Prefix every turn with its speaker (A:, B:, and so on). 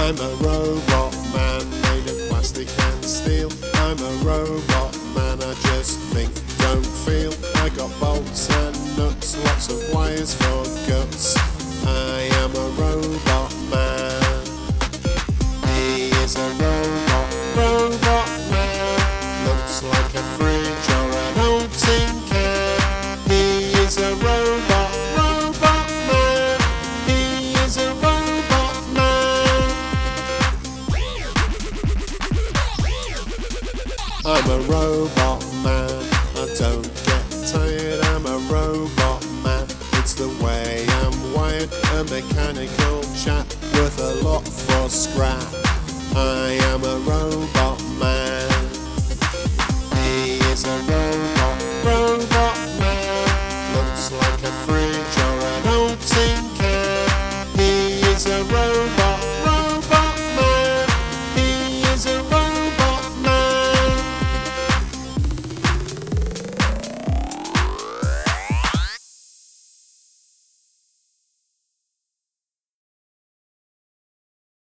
A: I'm a robot man made of plastic and steel. I'm a robot man, I just think, don't feel. I got bolts and nuts, lots of wires for guts. I am a robot man. He is a robot man. Looks like a fridge or an old tin can. He is a robot man. He is a robot man. I'm a robot man. I don't get tired. I'm a robot man. It's the way I'm wired. A mechanical chap worth a lot for scrap. I am a robot